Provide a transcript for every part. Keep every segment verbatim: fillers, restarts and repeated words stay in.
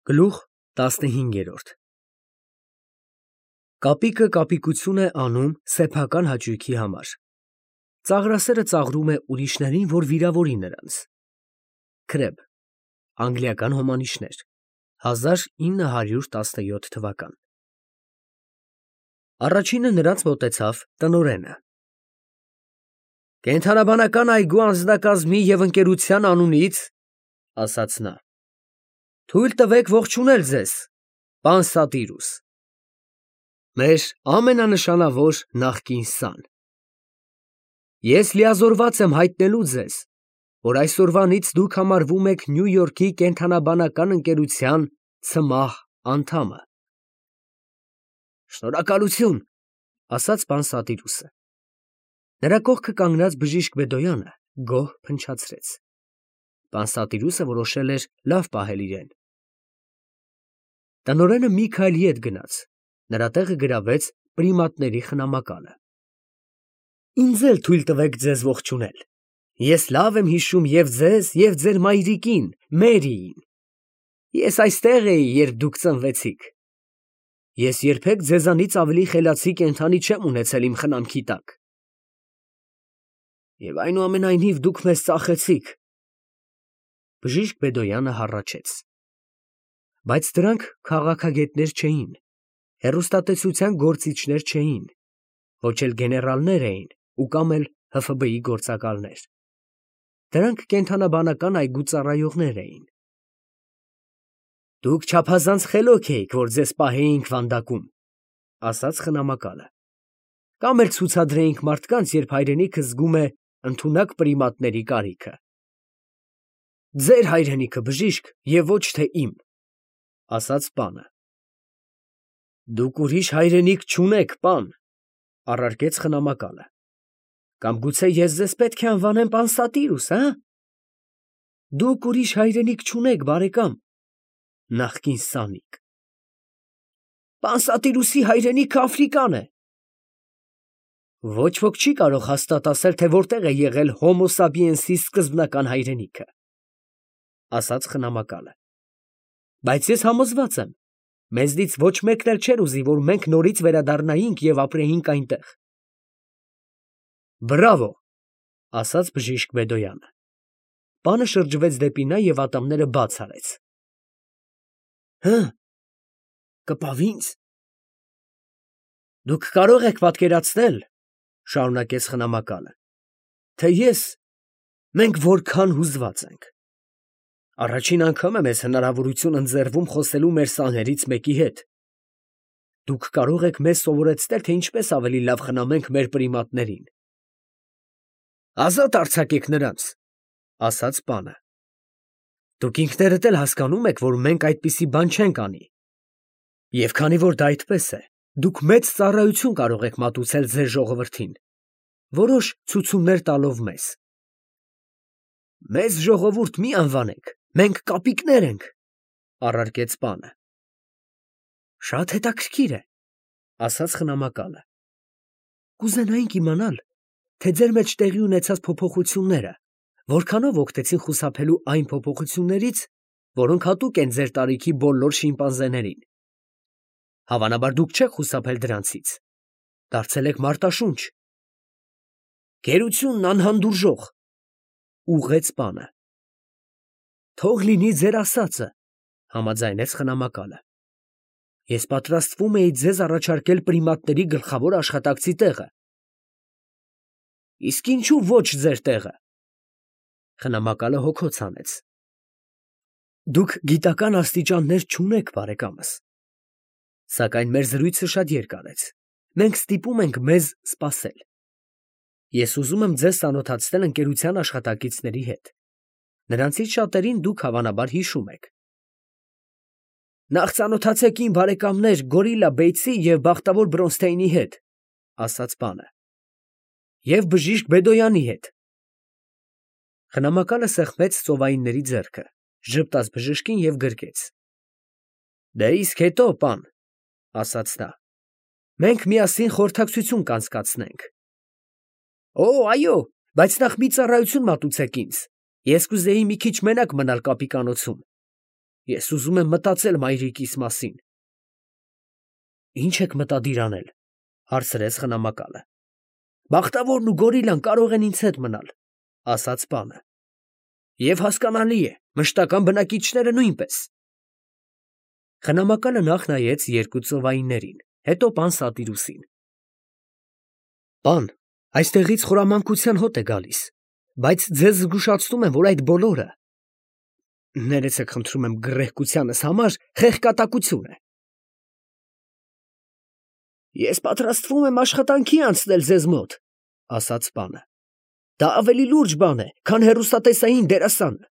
Գլուխ տասնհինգերորդ Կապիկը կապիկություն է անում սեփական հաճույքի համար։ Ծաղրասերը ծաղրում է ուրիշներին, որ վիրավորի նրանց։ Քրեբ, անգլիական հոմանիշներ, հազար ինը հարյուր տասնյոթ թվական։ Առաջինը նրանց մոտեցավ տնօրենը։ Կենդանաբանական այգու անձնակազմի և ընկերության անունից, ասաց նա, թույլ տվեք ողջունել ձեզ, պան Սատիրուս, մեր ամենանշանավոր նախկին սան։ Ես լիազորված եմ հայտնելու ձեզ, որ այսօրվանից դուք համարվում եք Նյու Յորքի կենդանաբանական ընկերության ցմահ անդամը։ Շնորհակալություն, ասաց պան Սատիրուսը։ Նրա կողքը կանգնած բժիշկ Բեդոյանը գոհ փնչացրեց։ Պան Սատիրուսը որոշել էր լավ պահել իրեն։ Տնօրենը մի քայլ ետ գնաց, նրա տեղը գրավեց պրիմատների խնամակալը։ Ինձ էլ թույլ տվեք ձեզ ողջունել։ Ես լավ եմ հիշում և ձեզ, և ձեր մայրիկին, Մերիին։ Ես այստեղ էի, երբ դուք ծնվեցիք։ Ես երբեք ձեզանից ավելի խելացի կենդանի չեմ ունեցել իմ խնամքի տակ։ Եվ այնուամենայնիվ դուք մեզ ծախեցիք։ Բժիշկ Բեդոյանը հառաչեց։ Բայց դրանք քաղաքագետներ չէին, հեռուստատեսության գործիչներ չէին, ոչ էլ գեներալներ էին ու կամ էլ Հ Ֆ B-ի գործակալներ։ Դրանք կենդանաբանական այգու ծառայողներ էին։ Դուք չափազանց խելոք էիք, որ ձեզ պահեինք վանդակում, ասաց խնամակալը, կամ էլ ցուցադրեինք մարդկանց, երբ հայրենիքը զգում է ընդունակ պրիմատների կարիքը։ Ձեր հայրենիքը, բժիշկ, և ոչ թե իմ, ասաց պանը։ Դուք ուրիշ հայրենիք չունեք, պան, առարկեց խնամակալը։ Կամ գուցե ես ձեզ պետք է անվանեմ պան Սատիրուս, հա՞։ Դուք ուրիշ հայրենիք չունեք, բարեկամ, նախկին սանիկ։ Պան Սատիրուսի հայրենիքը Աֆրիկան է։ Ոչ ոք չի կարող հաստատ ասել, թե որտեղ է եղել հոմո սապիենսի սկզբնական հայրենիքը, ասաց խնամակալը։ Բայց ես համոզված եմ, մեզնից ոչ մեկն էլ չէր ուզի, որ մենք նորից վերադառնայինք և ապրեինք այնտեղ։ Բրավո, ասաց բժիշկ Բեդոյանը։ Պանը շրջվեց դեպի նա և ատամները բաց արեց։ Հը, կպավ ինձ։ Դուք կարող եք պատկերացնել, շարունակեց խնամակալը, թե ես, մենք որքան հուզված ենք։ Առաջին անգամ է մեզ հնարավորություն ընձեռվում խոսելու մեր սաներից մեկի հետ։ Դուք կարող եք մեզ սովորեցնել, թե ինչպես ավելի լավ խնամենք մեր պրիմատներին։ Ազատ արձակեք նրանց, ասաց պանը։ Դուք ինքներդ էլ հասկանում եք, որ մենք այդպիսի բան չենք անի։ Եվ քանի որ դա այդպես է, դուք մեծ ծառայություն կարող եք մատուցել ձեր ժողովրդին, որոշ ցուցումներ տալով մեզ։ Մեզ ժողովուրդ մի անվանեք, մենք կապիկներ ենք, առարկեց պանը։ Շատ հետաքրքիր է, ասաց խնամակալը։ Կուզենայինք իմանալ, թե ձեր մեջ տեղի ունեցած փոփոխությունները որքանով օգտեցին խուսափելու այն փոփոխություններից, որոնք հատուկ են ձեր տարիքի բոլոր շիմպանզեներին։ Հավանաբար դուք չեք խուսափել դրանցից, դարձել եք մարտաշունչ։ Գերությունն անհանդուրժող, ուղղեց պանը։ Թող լինի ձեր ասածը, համաձայնեց խնամակալը։ Ես պատրաստվում էի ձեզ առաջարկել պրիմատների գլխավոր աշխատակցի տեղը։ Իսկ ինչու ոչ ձեր տեղը։ Խնամակալը հոգոց հանեց։ Դուք գիտական աստիճաններ չունեք, բարեկամս։ Սակայն մեր զրույցը շատ երկար է։ Մենք ստիպում ենք մեզ սպասել։ Ես ուզում եմ ձեզ ծանոթացնել ընկերության աշխատակիցների հետ։ Նրանցից շատերին դուք հավանաբար հիշում եք։ Նախ ծանոթացեք իմ բարեկամներ Գորիլլա Բեյթսի և Բախտավոր Բրոնստեյնի հետ, ասաց պանը, և բժիշկ Բեդոյանի հետ։ Խնամակալը սեղմեց ծովայինների ձեռքը, ժպտաց բժշկին և գրկեց։ Դե իսկ հետո, պան, ասաց նա, մենք միասին խորհրդակցություն կանցկացնենք։ Օ, այո, բայց նախ մի ծառայություն մատուցեք ինձ, ես կուզեի մի քիչ մենակ մնալ կապիկանոցում։ Ես ուզում եմ մտածել մայրիկիս մասին։ Ինչ եք մտադիր անել, հարցրեց խնամակալը։ Բախտավորն ու գորիլան կարող են ինձ հետ մնալ, ասաց պանը։ Եվ հասկանալի է, մշտական բնակիչները նույնպես։ Խնամակալը նախ նայեց երկու ծովայիններին, հետո պան Սատիրուսին։ Պան, այստեղից խորամանկության հոտ է գալիս, բայց ձեզ զգուշացնում եմ, որ այդ բոլորը, ներեցեք խնդրում եմ գռեհկությանս համար, խեղկատակություն է։ Ես պատրաստվում եմ աշխատանքի անցնել ձեզ մոտ, ասաց պանը։ Դա ավելի լուրջ բան է, քան հեռուստատեսային դերասանը։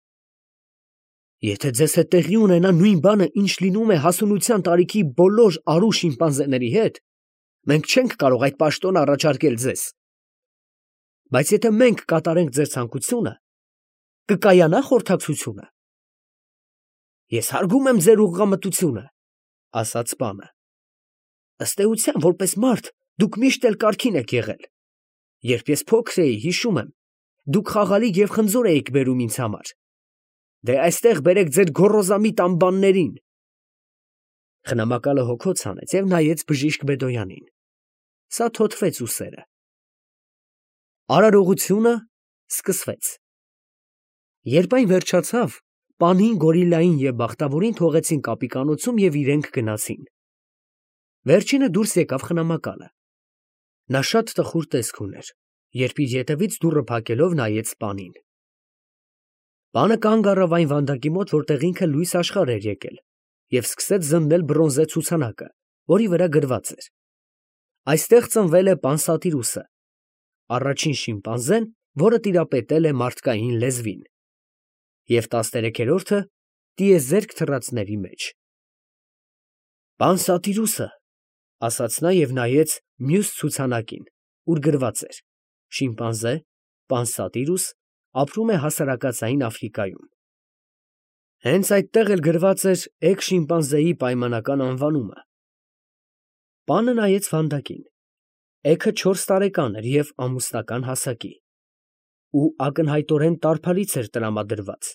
Եթե ձեզ հետ տեղի ունենա նույն բանը, ինչ լինում է հասունության տարիքի բոլոր արու շիմպանզեների հետ, մենք չենք կարող այդ պաշտոնը առաջարկել ձեզ։ Բայց եթե մենք կատարենք ձեր ցանկությունը, կկայանա խորհրդակցությունը։ Ես հարգում եմ ձեր ուղղամտությունը, ասաց պանը։ Ըստ էության, որպես մարդ, դուք միշտ էլ կարգին եք եղել։ Երբ ես փոքր էի, հիշում եմ, դուք խաղալիք և խնձոր էիք բերում ինձ համար։ Դե այստեղ բերեք ձեր գոռոզամիտ ամբաններին։ Խնամակալը հոգոց հանեց և նայեց բժիշկ Բեդոյանին։ Սա թոթվեց ուսերը։ Արարողությունը սկսվեց։ Երբ այն վերջացավ, պանին, գորիլային և բախտավորին թողեցին կապիկանոցում և իրենք գնացին։ Վերջինը դուրս եկավ խնամակալը։ Նա շատ տխուր տեսք ուներ, երբ իր ետևից դուռը փակելով նայեց պանին։ Պանը կանգ առավ այն վանդակի մոտ, որտեղ ինքը լույս աշխարհ էր եկել, և սկսեց զննել բրոնզե ցուցանակը, որի վրա գրված էր. Այստեղ ծնվել է պան Սատիրուսը, առաջին շիմպանզեն, որը տիրապետել է մարդկային լեզվին, և տասներեքերորդը տիեզերք թռածների մեջ։ Պան Սատիրուսը, ասաց նա և նայեց մյուս ցուցանակին, ուր գրված էր. շիմպանզե, պան Սատիրուս, ապրում է հասարակածային Աֆրիկայում։ Հենց այդտեղ էլ գրված էր էգ շիմպանզեի պայմանական անվանումը։ Պանը նայեց վանդակին։ Էգը չորս տարեկան էր և ամուսնական հասակի, ու ակնհայտորեն տարբալից էր տրամադրված։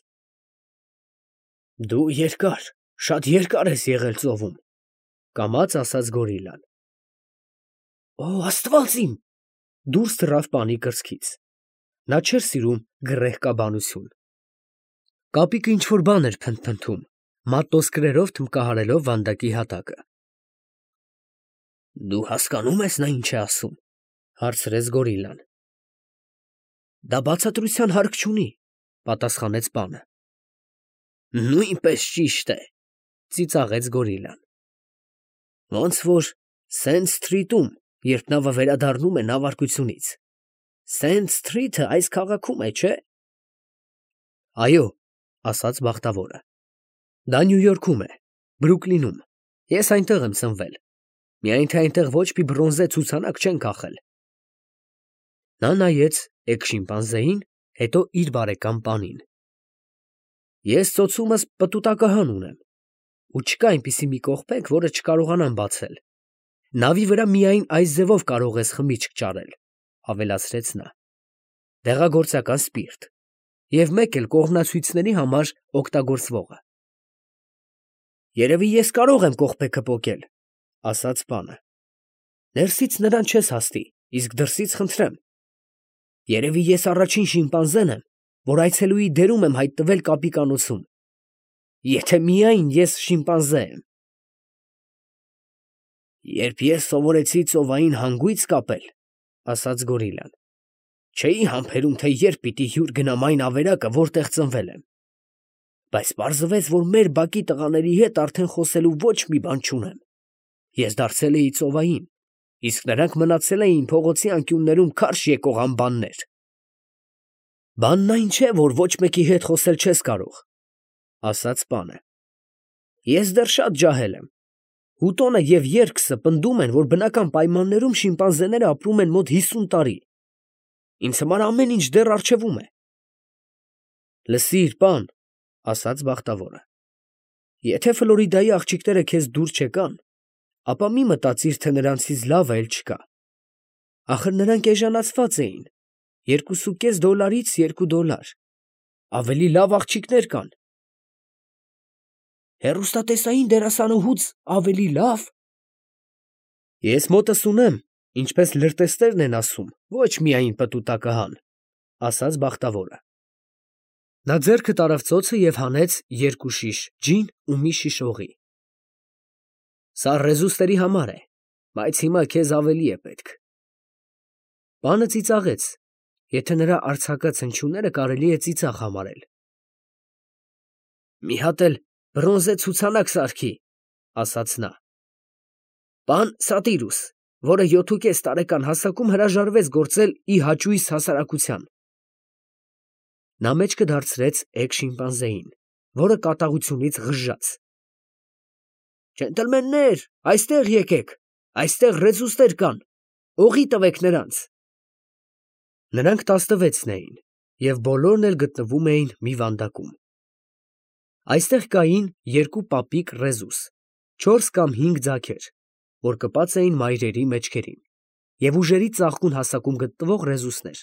Դու երկար, շատ երկար ես եղել ծովում, կամաց ասաց գորիլան։ Օ, Աստված իմ, դուրս թռավ պանի կրծքից։ Նա չէր սիրում գռեհկաբանություն։ Կապիկը ինչ֊որ բան էր փնթփնթում, մատնոսկրերով թմբկահարելով վանդակի հատակը։ Դու հասկանո՞ւմ ես նա ինչ է ասում, հարցրեց գորիլան։ Դա բացատրության հարկ չունի, պատասխանեց պանը։ Նույնպես ճիշտ է, ծիծաղեց գորիլան։ Ոնց որ Սենթ Սթրիթում, երբ նավը վերադառնում է նավարկությունից։ Սենթ Սթրիթը այս քաղաքում է, չէ՞։ Այո, ասաց բախտավորը։ Դա Նյու Յորքում է, Բրուքլինում։ Ես այնտեղ եմ ծնվել, միայն թե այնտեղ ոչ մի բրոնզե ցուցանակ չեն կախել։ Նա նայեց էգ շիմպանզեին, հետո իր բարեկամ պանին։ Ես ծոցումս պտուտակահան ունեմ, ու չկա այնպիսի մի կողպեք, որը չկարողանամ բացել։ Նավի վրա միայն այս ձևով կարող ես խմիչք ճարել, ավելացրեց նա։ Դեղագործական սպիրտ և մեկ էլ կողմնացույցների համար օգտագործվողը։ Երևի ես կարող եմ կողպեքը պոկել, ասաց պանը։ Ներսից նրան չես հասնի, իսկ դրսից խնդրեմ։ Երևի ես առաջին շիմպանզեն եմ, որ այցելուի դերում եմ հայտնվել կապիկանոցում։ Եթե միայն ես շիմպանզե եմ։ Երբ ես սովորեցի ծովային հանգույց կապել, ասաց գորիլան, չէի համբերում, թե երբ պիտի հյուր գնամ այն ավերակը, որտեղ ծնվել եմ։ Բայց պարզվեց, որ մեր բակի տղաների հետ արդեն խոսելու ոչ մի բան չունեմ։ Ես դարձել էի ծովային, իսկ նրանք մնացել էին փողոցի անկյուններում քարշ եկող ամբաններ։ Բանն այն չէ, որ ոչ մեկի հետ խոսել չես կարող, ասաց պանը։ Ես դեռ շատ ջահել եմ։ Հուտոնը և երգսը պնդում են, որ բնական պայմաններում շիմպանզեները ապրում են մոտ հիսուն տարի։ Ինձ համար ամեն ինչ դեռ առջևում է։ Լսիր, պան, ասաց բախտավորը։ Եթե Ֆլորիդայի աղջիկները քեզ դուր չեկան, ապա մի մտածիր, թե նրանցից լավը էլ չկա։ Ախր նրանք էժանացված էին, երկուսուկես դոլարից երկու դոլար։ Ավելի լավ աղջիկներ կան։ Հեռուստատեսային դերասանուհուց ավելի լավ։ Ես մոտս ունեմ, ինչպես լրտեսներն են ասում, ոչ միայն պտուտակահան, ասաց բախտավորը։ Նա ձեռքը տարավ ծոցը և հանեց երկու շիշ ջին ու մի շիշ օղի։ Սա ռեզուստերի համար է, բայց հիմա քեզ ավելի է պետք։ Պանը ծիծաղեց, եթե նրա արձակած հնչյունները կարելի է ծիծաղ համարել։ Մի հատ էլ բրոնզե ցուցանակ սարքի, ասաց նա։ Պան Սատիրուս, որը յոթուկես տարեկան հասակում հրաժարվեց գործել ի հաճույս հասարակության։ Նա մեջքը դարձրեց էգ շիմպանզեին, որը կատաղությունից ղժժաց։ Ջենտլմեններ, այստեղ եկեք, այստեղ ռեզուստեր կան, օղի տվեք նրանց։ Նրանք տասնվեցն էին, և բոլորն էլ գտնվում էին մի վանդակում։ Այստեղ կային երկու պապիկ ռեզուս, չորս կամ հինգ ձագեր, որ կպած էին մայրերի մեջքերին, և ուժերի ծաղկուն հասակում գտնվող ռեզուսներ։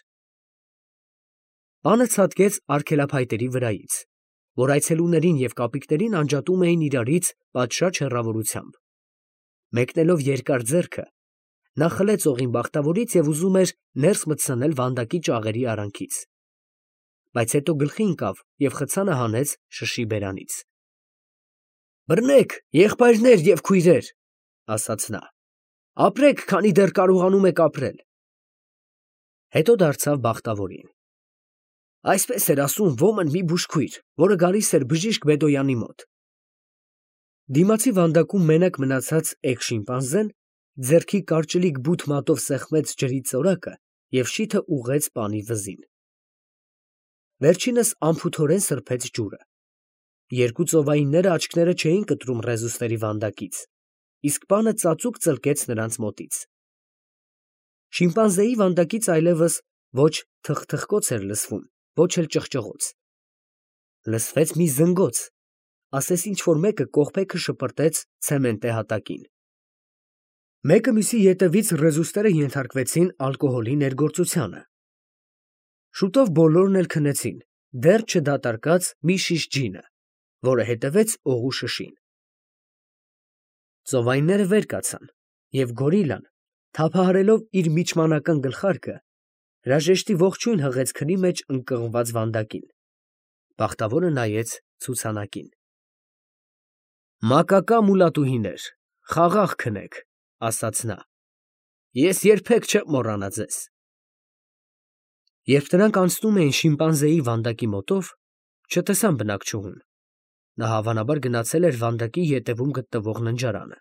Պանը ցատկեց արգելափայտերի վրայից, որ այցելուներին և կապիկներին անջատում էին իրարից պատշաճ հեռավորությամբ։ Մեկնելով երկար ձեռքը, նա խլեց օղին բախտավորից և ուզում էր ներս մտցնել վանդակի ճաղերի արանքից, բայց հետո գլխի ընկավ և խցանը հանեց շշի բերանից։ Բռնեք, եղբայրներ և քույրեր, ասաց նա, ապրեք, քանի դեռ կարողանում եք ապրել։ Հետո դարձավ բախտավորին։ Այսպես էր ասում ոմն մի բուժքույր, որը գալիս էր բժիշկ Բեդոյանի մոտ։ Դիմացի վանդակում մենակ մնացած էգ շիմպանզեն ձեռքի կարճլիկ բութ մատով սեղմեց ջրի ծորակը և շիթը ուղղեց պանի վզին։ Վերջինս անփութորեն սրբեց ջուրը։ Երկու ծովայինները աչքները չէին կտրում ռեզուստերի վանդակից, իսկ պանը ծածուկ ծլկեց նրանց մոտից։ Շիմպանզեի վանդակից այլևս ոչ թխթխկոց էր լսվում, ոչ էլ ճղճղոց։ Լսվեց մի զնգոց, ասես ինչ֊որ մեկը կողպեքը շպրտեց ցեմենտե հատակին։ Մեկը մյուսի ետևից ռեզուստերը ենթարկվեցին ալկոհոլի ներգործությանը։ Շուտով բոլորն էլ քնեցին, դեռ չդատարկած մի շիշ ջինը, որը հետևեց օղու շշին։ Ծովայինները վեր կացան, և գորիլան, թափահարելով իր միջմանական գլխարկը, հրաժեշտի ողջույն հղեց քնի մեջ ընկղմված վանդակին։ Բախտավորը նայեց ցուցանակին։ Մակակա մուլատուհիներ, խաղաղ քնեք, ասաց նա, ես երբեք չեմ մոռանա ձեզ։ Երբ նրանք անցնում էին շիմպանզեի վանդակի մոտով, չտեսան բնակչուհուն։ Նա հավանաբար գնացել էր վանդակի ետևում գտնվող ննջարանը։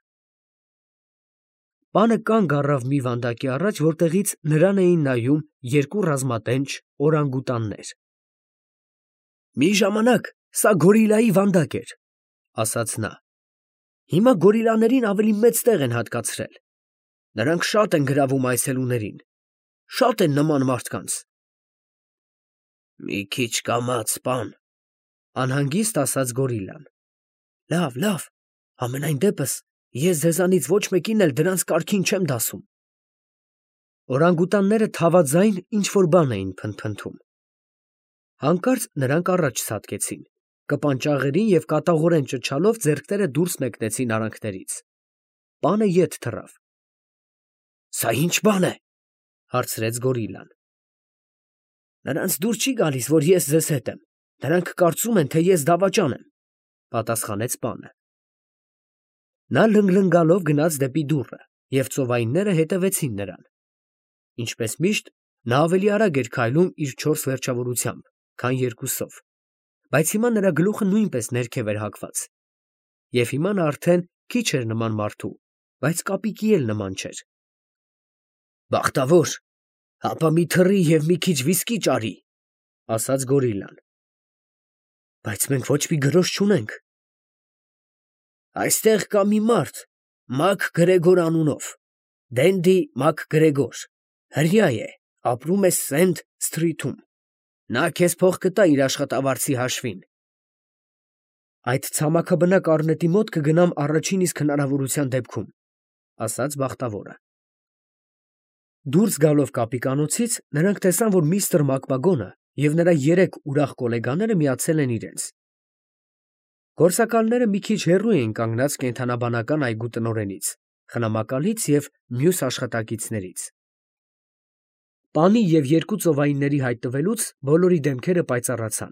Պանը կանգ առավ մի վանդակի առաջ, որտեղից նրան էին նայում երկու ռազմատենչ օրանգուտաններ։ Մի ժամանակ սա գորիլայի վանդակ էր, ասաց նա։ Հիմա գորիլաներին ավելի մեծ տեղ են հատկացրել։ Նրանք շատ են գրավում այցելուներին, շատ են նման մարդկանց։ Մի քիչ կամաց, պան, անհանգիստ ասաց գորիլան։ Լավ, լավ, համենայն դեպս ես ձեզանից ոչ մեկին էլ դրանց կարգին չեմ դասում։ Օրանգուտանները թավաձայն ինչ֊որ բան էին փնթփնթում։ Հանկարծ նրանք առաջ ցատկեցին, կպանճաղերին և կատաղորեն ճչալով ձեռքները դուրս մեկնեցին արանքներից։ Պանը ետ թռավ։ Սա ի՞նչ բան է, հարցրեց գորիլան։ Նրանց դուր չի գալիս, որ ես ձեզ հետ եմ, նրանք կարծում են, թե ես դավաճան եմ, պատասխանեց պանը։ Նա լնգլնգալով գնաց դեպի դուռը, և ծովայինները հետևեցին նրան։ Ինչպես միշտ, նա ավելի արագ էր քայլում իր չորս վերջավորությամբ, քան երկուսով, բայց հիմա նրա գլուխը նույնպես ներքև էր հագված, և հիմա նա արդեն քիչ էր նման մարդու, բայց կապիկի էլ նման չէր։ Բախտավոր, հապա մի թռի և մի քիչ վիսկի ճարի, ասաց գորիլան։ Բայց մենք ոչ մի գրոշ չունենք։ Այստեղ կա մի մարդ, Մակ Գրեգոր անունով, Դենդի Մակ Գրեգոր, հրեա է, ապրում է Սենթ Սթրիթում։ Նա քեզ փող կտա իր աշխատավարձի հաշվին։ Այդ ցամաքաբնակ առնետի մոտ կգնամ առաջին իսկ հնարավորության դեպքում, ասաց բախտավորը։ Դուրս գալով կապիկանոցից նրանք տեսան, որ միստր Մակմագոնը և նրա երեք ուրախ գոլեգաները միացել են իրենց։ Գործակալները մի քիչ հեռու էին կանգնած կենդանաբանական այգու տնօրենից, խնամակալից և մյուս աշխատակիցներից։ Պանի և երկու ծովայինների հայտնվելուց բոլորի դեմքերը պայծառացան։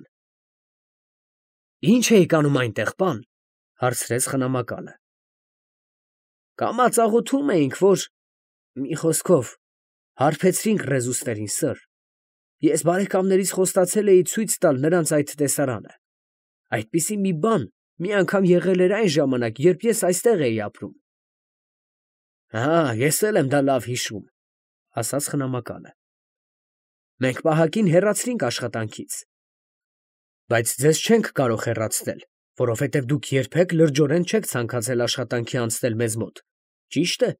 «Ի՞նչ էիք անում այնտեղ, պան», հարցրեց խնամակալը։ «Կամաց աղոթում էինք, որ… մի խոսքով, հարբեցրինք ռեզուստերին, սըր… Ես բարեկամներիս խոստացել էի ցույց տալ նրանց այդ տեսարանը… Այդպիսի մի բան մի անգամ եղել էր այն ժամանակ, երբ ես այստեղ էի ապրում»։ ֊ Հա, ես էլ եմ դա լավ հիշում, ֊ ասաց խնամակալը։ ֊ Մենք պահակին հեռացրինք աշխատանքից։ ֊ Բայց ձեզ չենք կարող հեռացնել, որովհետև դուք երբեք լրջորեն չեք ցանկացել աշխատանքի անցնել մեզ մոտ, ճի՞շտ է։ ֊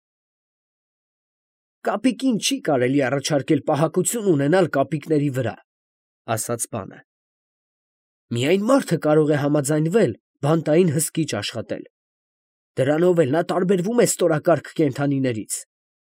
Կապիկին չի կարելի առաջարկել պահակություն ունենալ կապիկների վրա, ֊ ասաց պանը։ ֊ Միայն մարդը կարող է համաձայնվել բանտային հսկիչ աշխատել. դրանով էլ նա տարբերվում է ստորակարգ կենդանիներից։ ֊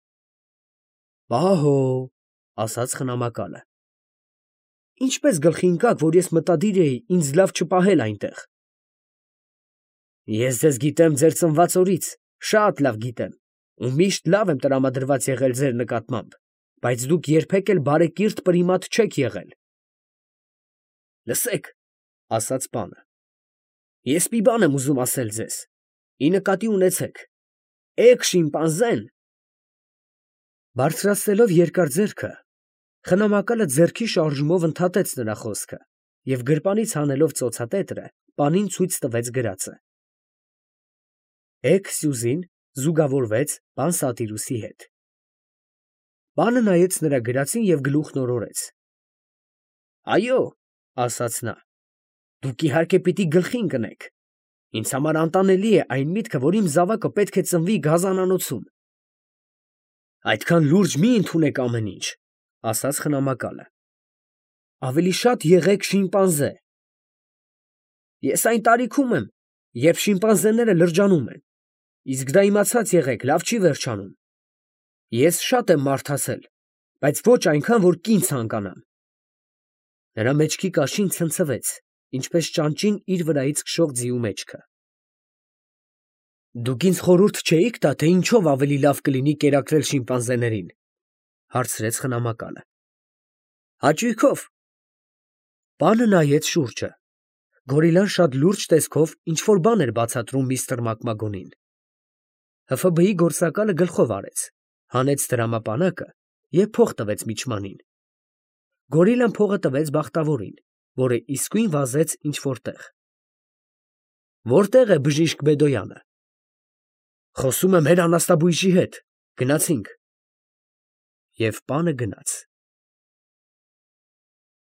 Պահո, ֊ ասաց խնամակալը։ ֊ Ինչպես գլխի ընկաք, որ ես մտադիր էի ինձ լավ չպահել այնտեղ։ ֊ Ես ձեզ գիտեմ ձեր ծնված օրից, շատ լավ գիտեմ, ու միշտ լավ եմ տրամադրված եղել ձեր նկատմամբ, բայց դուք երբեք էլ բարեկիրթ պրիմատ չեք եղել։ ֊ Լսեք, ֊ ասաց պանը, ֊ ես մի բան եմ ուզում ասել ձեզ, ի նկատի ունեցեք, էգ շիմպանզեն… Բարձրացնելով երկար ձեռքը, խնամակալը ձեռքի շարժումով ընդհատեց նրա խոսքը և գրպանից հանելով ծոցատետրը, պանին ցույց տվեց գրածը։ Էգ Սյուզին զուգավորվեց պան Սատիրուսի հետ։ Պանը նայեց նրա գրածին և գլուխն օրորեց։ ֊ Այո, ֊ ասաց նա, ֊ դուք իհարկե պիտի գլխի ընկնեք. ինձ համար անտանելի է այն միտքը, որ իմ զավակը պետք է ծնվի գազանանոցում։ ֊ Այդքան լուրջ մի ընդունեք ամեն ինչ, ֊ ասաց խնամակալը, ֊ ավելի շատ եղեք շիմպանզե։ ֊ Ես այն տարիքում եմ, երբ շիմպանզեները լրջանում են, իսկ դա իմացած եղեք, լավ չի վերջանում։ Ես շատ եմ մարդասել, բայց ոչ այնքան, որ կին ցանկանամ։ Նրա մեջքի կաշին ցնցվեց, ինչպես ճանճին իր վրայից քշող ձիու մեջքը։ ֊ Դուք ինձ խորհուրդ չէի՞ք տա, թե ինչով ավելի լավ կլինի կերակրել շիմպանզեներին, ֊ հարցրեց խնամակալը։ ֊ Հաճույքով։ Պանը նայեց շուրջը. գորիլան շատ լուրջ տեսքով ինչ֊որ բան էր բացատրում միստր Մակմագոնին։ ՀՖԲ֊ի գործակալը գլխով արեց, հանեց դրամապանակը և փող տվեց միջմանին։ Գորիլան փողը տվեց բախտավորին, որը իսկույն վազեց ինչ֊որ տեղ։ ֊ Որտե՞ղ է բժիշկ Բեդոյանը։ ֊ Խոսում եմ հեր անասնաբույժի հետ, գնացինք։ Եվ պանը գնաց։